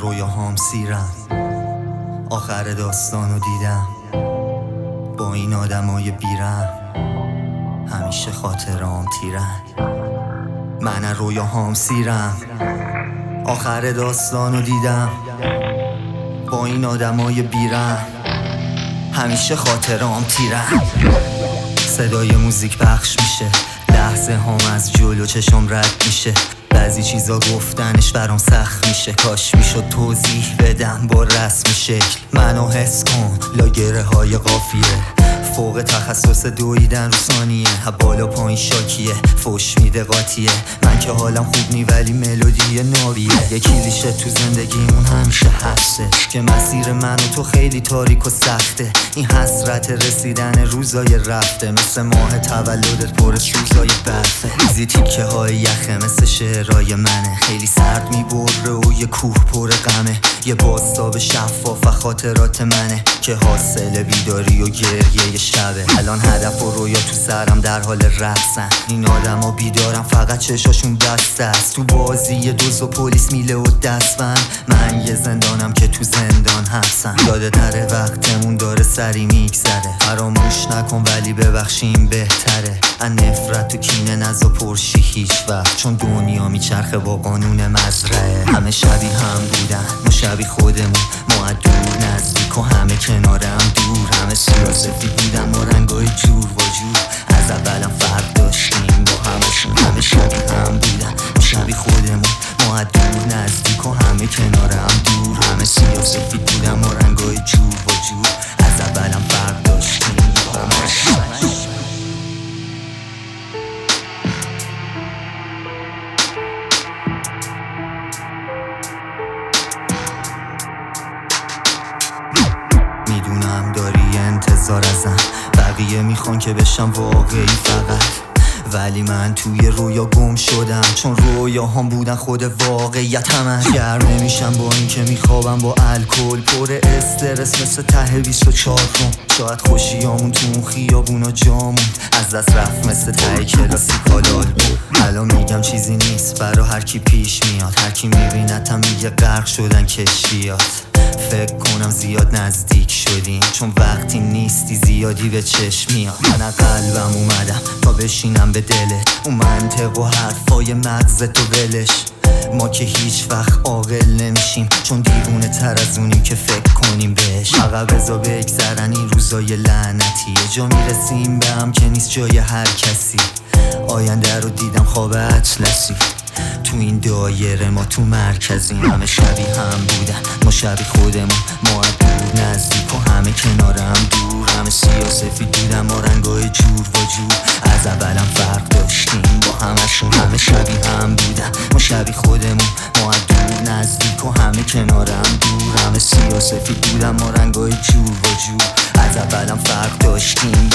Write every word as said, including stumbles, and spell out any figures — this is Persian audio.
رویاهام سیرم، آخر داستانو دیدم با این آدمای بیرم، همیشه خاطرام تیرن. من از رویاهام سیرم، آخر داستانو دیدم با این آدمای بیرم، همیشه خاطرام تیرن. صدای موزیک پخش میشه، لحظه هم از جلو چشم رد میشه، بعضی چیزا گفتنش برام سخت میشه، کاش میشد توضیح بدم با رسم شکل. منو حس کن لاگره های قافیه، فوق تخصص دویدن رو ثانیه، بالا پایین شاکیه، فوش میده قاطیه. من که حالم خوب نی ولی ملودی نابیه. یه کلیشه تو زندگیمون همیشه هسته که مسیر من و تو خیلی تاریک و سخته. این حسرت رسیدن روزای رفته، مثل ماه تولدت پر از روزای برفه. ریزی تیکه های یخه مثل شعرهای منه، خیلی سرد میبره و یه کوه پر غمه. یه بازتاب شفاف و خاطرات منه که حاصل بیداری و گریه شبه. الان هدف و رویا تو سرم در حال رقصن، این آدم ها بیدارم فقط چشاشون بسته است. تو بازی دوز و پلیس میله و دستبند، من یه زندانم که تو زندان حبسم. یاده تره وقتمون داره سری میگذره، فراموش نکن ولی ببخشیم بهتره. ان نفرت و کینه نزا پرشی هیچ وقت، چون دنیا میچرخه با قانون مزرعه. همه شبیه هم بودن ما شبیه خودمون، ما دور نزدیک و همه کنارم دور. همه سیاسفید بودن ما رنگای جور و جور، از اولم فرق داشتیم با همشون. همه شبیه هم بودن ما شبیه خودمون، ما دور نزدیک و همه کنارم دور. همه سیاسفید بودن ما رنگای جور و جور، از اولم فرق داشتیم با همشون. میدونم داری انتظار ازم، بقیه میخوان که بشم واقعی فقط، ولی من توی رویا گم شدم، چون رویا هم بودن خود واقعیت همه. گرم نمیشم با این که میخوابم با الکل، پر استرس مثل ته بیست و چهار روم. شاید خوشیامون تو اون خیابونا جامون از دست رفت مثل ته کلاسیکال بود. الان میگم چیزی نیست برا هر کی پیش میاد، هر کی میبینتم میگه غرق شدن کشتیات. فکر کنم زیاد نزدیک شدیم، چون وقتی نیستی زیادی به چشم میاد. من از قلبم اومدم تا بشینم به دلت، اون منطق و حرفای مغزت و ولش. ما که هیچ وقت عاقل نمیشیم، چون دیوونه تر از اونیم که فکر کنیم بهش. فقط بذار بگذرن این روزای لعنتی، یه جا میرسیم به هم که نیست جای هر کسی. آینده رو دیدم خواب اطلسی، تو این دایره ما تو مرکزیم. همه شبیه هم بودن ما شبیه خودمون، ما دور نزدیک و همه کنارم دور. همه سیاسفید بودن ما رنگای جور و جور، از اولم فرق داشتیم با همشون. همه شبیه هم بودن ما شبیه خودمون، ما دور نزدیک و همه کنارم دور. همه سیاسفید بودن ما رنگای جور و جور، از اولم فرق داشتیم